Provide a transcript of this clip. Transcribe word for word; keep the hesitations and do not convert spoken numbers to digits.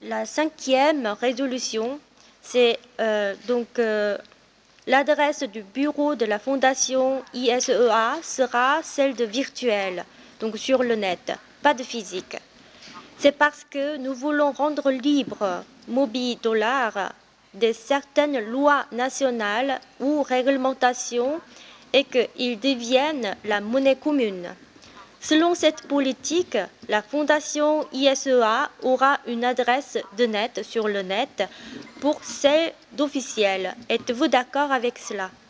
la cinquième résolution, c'est euh, donc euh, l'adresse du bureau de la fondation I S E A sera celle de virtuel, donc sur le net, pas de physique. C'est parce que nous voulons rendre libre Mobi Dollar de certaines lois nationales ou réglementations et qu'il devienne la monnaie commune. Selon cette politique, la fondation I S E A aura une adresse de net sur le net pour celle d'officiel. Êtes-vous d'accord avec cela?